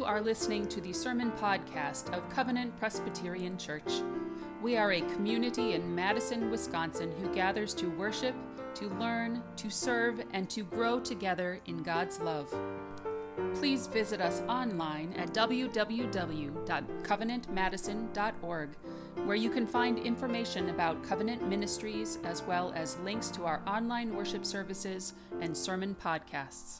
are listening to the sermon podcast of Covenant Presbyterian Church. We are a community in Madison, Wisconsin who gathers to worship, to learn, to serve, and to grow together in God's love. Please visit us online at www.covenantmadison.org, where you can find information about Covenant Ministries as well as links to our online worship services and sermon podcasts.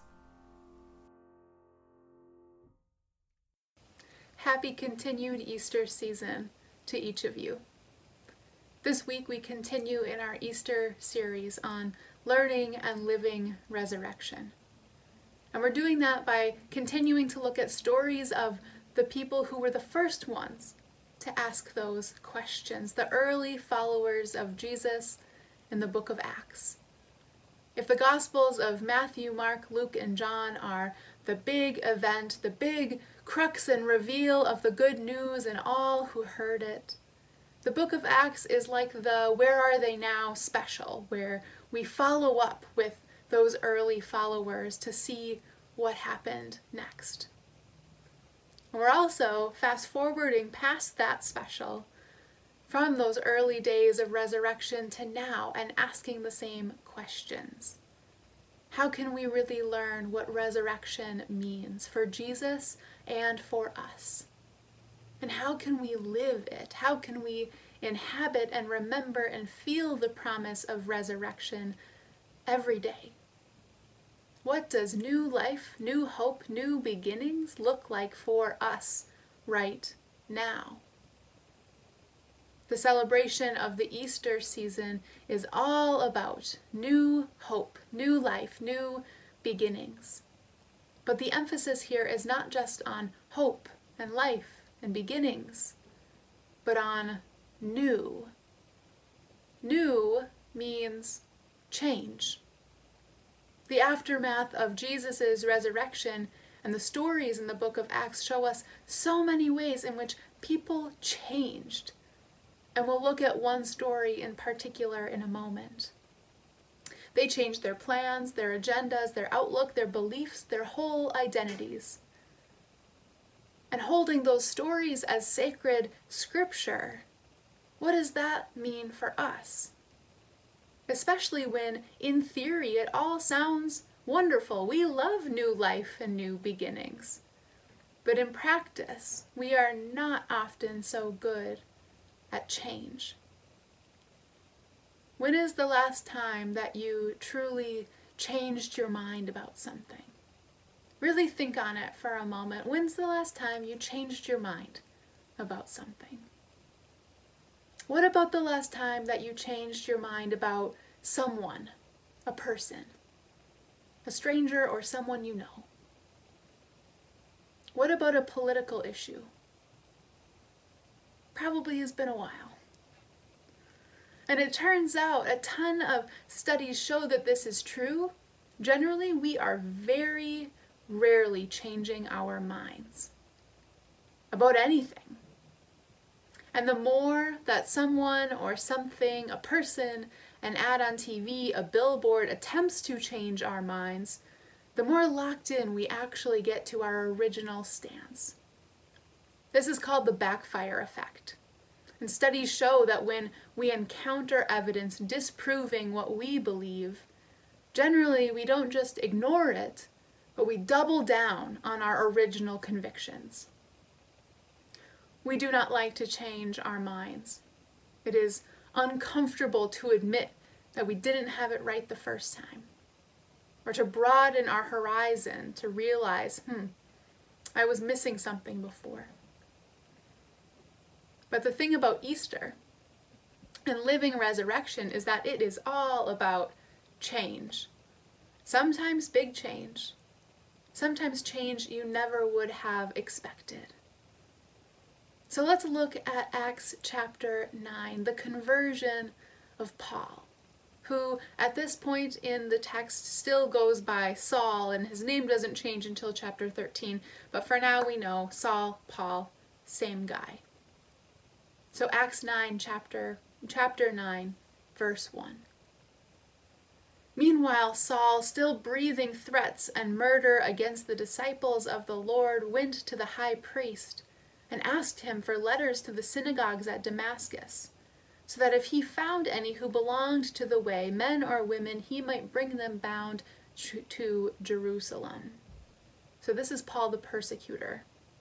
Happy continued Easter season to each of you. This week we continue in our Easter series on learning and living resurrection. And we're doing that by continuing to look at stories of the people who were the first ones to ask those questions, the early followers of Jesus in the book of Acts. If the Gospels of Matthew, Mark, Luke, and John are the big event, the big crux and reveal of the good news and all who heard it, the book of Acts is like the Where Are They Now special, where we follow up with those early followers to see what happened next. We're also fast forwarding past that special from those early days of resurrection to now and asking the same questions. How can we really learn what resurrection means for Jesus and for us? And how can we live it? How can we inhabit and remember and feel the promise of resurrection every day? What does new life, new hope, new beginnings look like for us right now? The celebration of the Easter season is all about new hope, new life, new beginnings. But the emphasis here is not just on hope and life and beginnings, but on new. New means change. The aftermath of Jesus' resurrection and the stories in the book of Acts show us so many ways in which people changed. And we'll look at one story in particular in a moment. They changed their plans, their agendas, their outlook, their beliefs, their whole identities. And holding those stories as sacred scripture, what does that mean for us? Especially when, in theory, it all sounds wonderful. We love new life and new beginnings. But in practice, we are not often so good at change. When is the last time that you truly changed your mind about something? Really think on it for a moment. When's the last time you changed your mind about something? What about the last time that you changed your mind about someone, a person, a stranger, or someone you know? What about a political issue? Probably has been a while. And it turns out a ton of studies show that this is true. Generally, we are very rarely changing our minds about anything. And the more that someone or something, a person, an ad on TV, a billboard attempts to change our minds, the more locked in we actually get to our original stance. This is called the backfire effect. And studies show that when we encounter evidence disproving what we believe, generally we don't just ignore it, but we double down on our original convictions. We do not like to change our minds. It is uncomfortable to admit that we didn't have it right the first time, or to broaden our horizon to realize, I was missing something before. But the thing about Easter and living resurrection is that it is all about change. Sometimes big change. Sometimes change you never would have expected. So let's look at Acts chapter 9, the conversion of Paul, who at this point in the text still goes by Saul, and his name doesn't change until chapter 13. But for now we know Saul, Paul, same guy. So Acts 9, chapter 9, verse 1. Meanwhile, Saul, still breathing threats and murder against the disciples of the Lord, went to the high priest and asked him for letters to the synagogues at Damascus, so that if he found any who belonged to the way, men or women, he might bring them bound to Jerusalem. So this is Paul the persecutor.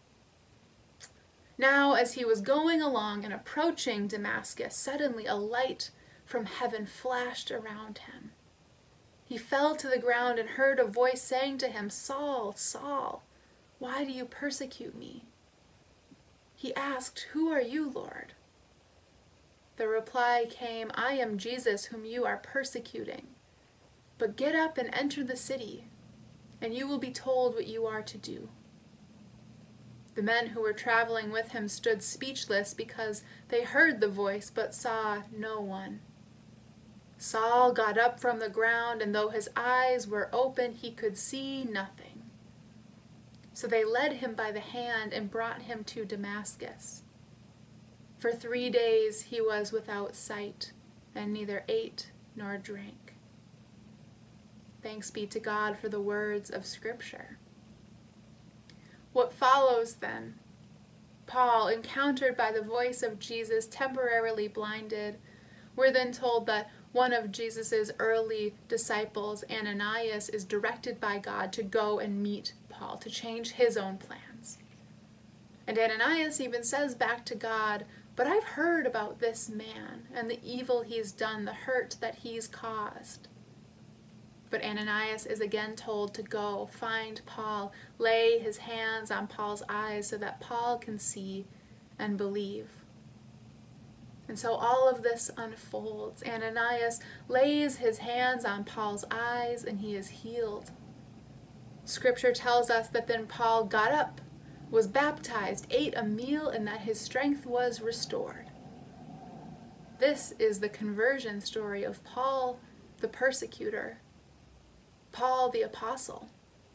Now, as he was going along and approaching Damascus, suddenly a light from heaven flashed around him. He fell to the ground and heard a voice saying to him, "Saul, Saul, why do you persecute me?" He asked, "Who are you, Lord?" The reply came, "I am Jesus whom you are persecuting. But get up and enter the city, and you will be told what you are to do." The men who were traveling with him stood speechless because they heard the voice but saw no one. Saul got up from the ground, and though his eyes were open, he could see nothing. So they led him by the hand and brought him to Damascus. For 3 days he was without sight, and neither ate nor drank. Thanks be to God for the words of Scripture. What follows then? Paul, encountered by the voice of Jesus, temporarily blinded. We're then told that one of Jesus' early disciples, Ananias, is directed by God to go and meet Paul, to change his own plans. And Ananias even says back to God, "But I've heard about this man and the evil he's done, the hurt that he's caused." But Ananias is again told to go, find Paul, lay his hands on Paul's eyes so that Paul can see and believe. And so all of this unfolds. Ananias lays his hands on Paul's eyes and he is healed. Scripture tells us that then Paul got up, was baptized, ate a meal, and that his strength was restored. This is the conversion story of Paul the persecutor, Paul the apostle.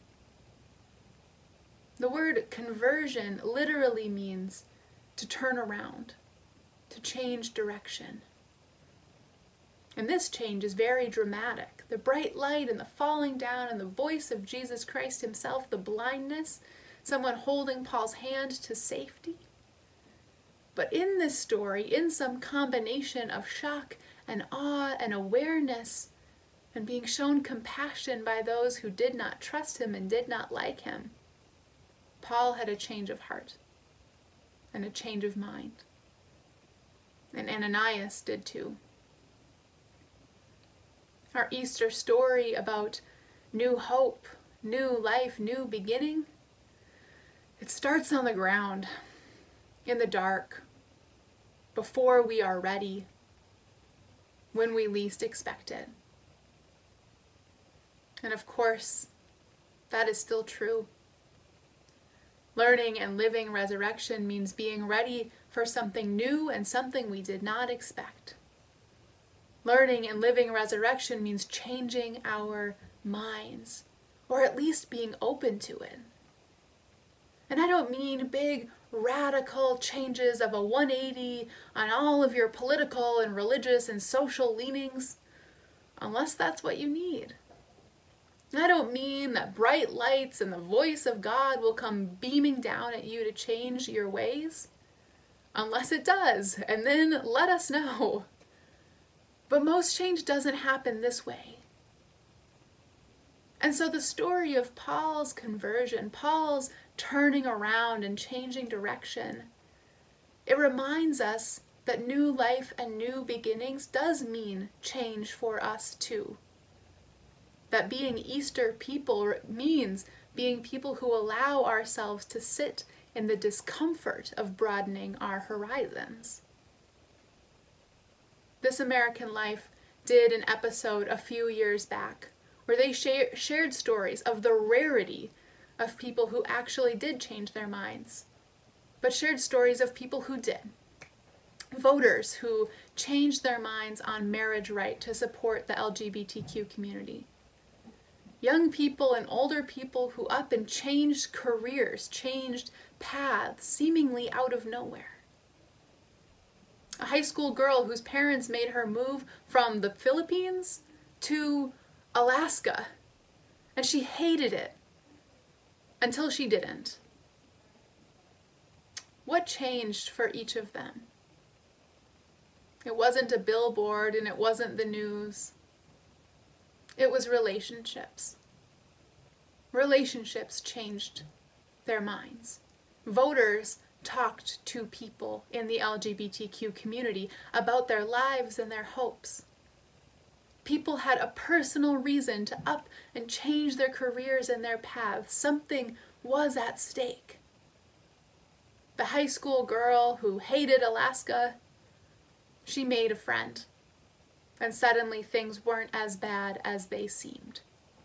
The word conversion literally means to turn around, to change direction. And this change is very dramatic. The bright light and the falling down and the voice of Jesus Christ himself, the blindness, someone holding Paul's hand to safety. But in this story, in some combination of shock and awe and awareness and being shown compassion by those who did not trust him and did not like him, Paul had a change of heart and a change of mind. And Ananias did too. Our Easter story about new hope, new life, new beginning, it starts on the ground, in the dark, before we are ready, when we least expect it. And of course, that is still true. Learning and living resurrection means being ready for something new and something we did not expect. Learning and living resurrection means changing our minds, or at least being open to it. And I don't mean big, radical changes of a 180 on all of your political and religious and social leanings, unless that's what you need. I don't mean that bright lights and the voice of God will come beaming down at you to change your ways, unless it does, and then let us know. But most change doesn't happen this way. And so the story of Paul's conversion, Paul's turning around and changing direction, it reminds us that new life and new beginnings does mean change for us too. That being Easter people means being people who allow ourselves to sit in the discomfort of broadening our horizons. This American Life did an episode a few years back where they shared stories of the rarity of people who actually did change their minds, but shared stories of people who did. Voters who changed their minds on marriage right to support the LGBTQ community. Young people and older people who up and changed careers, changed paths, seemingly out of nowhere. A high school girl whose parents made her move from the Philippines to Alaska, and she hated it until she didn't. What changed for each of them? It wasn't a billboard and it wasn't the news. It was relationships. Relationships changed their minds. Voters talked to people in the LGBTQ community about their lives and their hopes. People had a personal reason to up and change their careers and their paths. Something was at stake. The high school girl who hated Alaska, she made a friend. And suddenly things weren't as bad as they seemed.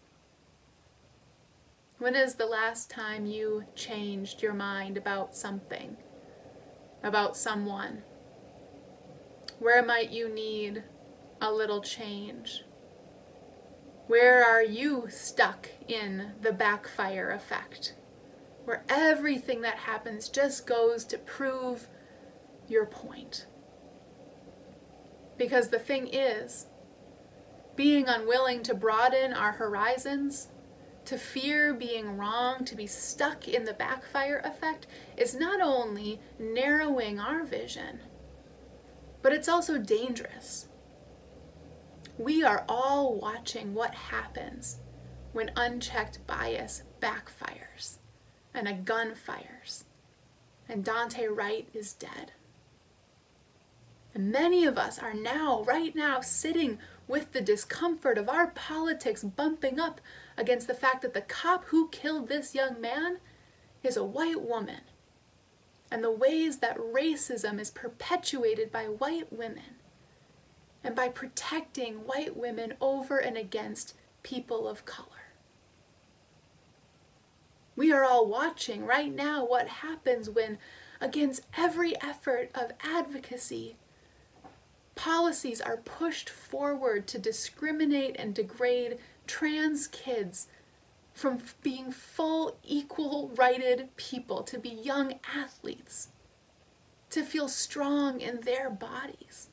When is the last time you changed your mind about something, about someone? Where might you need a little change? Where are you stuck in the backfire effect, where everything that happens just goes to prove your point? Because the thing is, being unwilling to broaden our horizons, to fear being wrong, to be stuck in the backfire effect, is not only narrowing our vision, but it's also dangerous. We are all watching what happens when unchecked bias backfires and a gun fires and Daunte Wright is dead. And many of us are now, right now, sitting with the discomfort of our politics bumping up against the fact that the cop who killed this young man is a white woman, and the ways that racism is perpetuated by white women, and by protecting white women over and against people of color. We are all watching right now what happens when, against every effort of advocacy, policies are pushed forward to discriminate and degrade trans kids from being full, equal-righted people, to be young athletes, to feel strong in their bodies.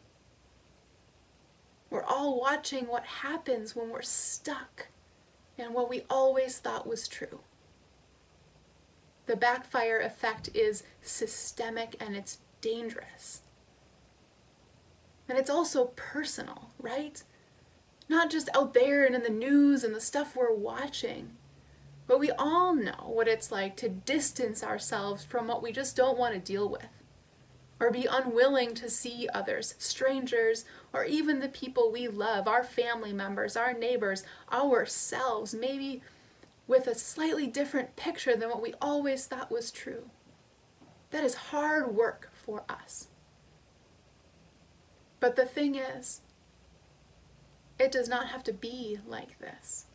We're all watching what happens when we're stuck in what we always thought was true. The backfire effect is systemic and it's dangerous. And it's also personal, right? Not just out there and in the news and the stuff we're watching, but we all know what it's like to distance ourselves from what we just don't want to deal with, or be unwilling to see others, strangers, or even the people we love, our family members, our neighbors, ourselves, maybe with a slightly different picture than what we always thought was true. That is hard work for us. But the thing is, it does not have to be like this.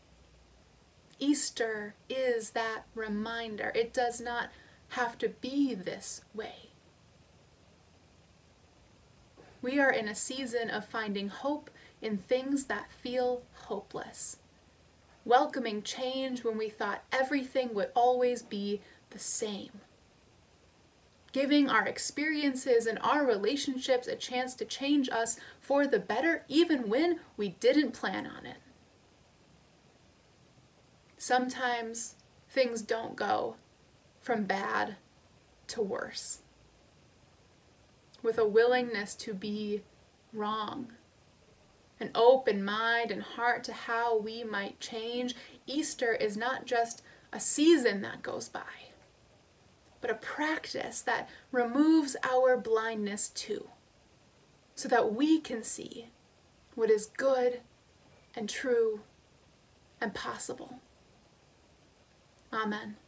Easter is that reminder. It does not have to be this way. We are in a season of finding hope in things that feel hopeless. Welcoming change when we thought everything would always be the same. Giving our experiences and our relationships a chance to change us for the better, even when we didn't plan on it. Sometimes things don't go from bad to worse. With a willingness to be wrong, an open mind and heart to how we might change, Easter is not just a season that goes by, but a practice that removes our blindness too, so that we can see what is good and true and possible. Amen.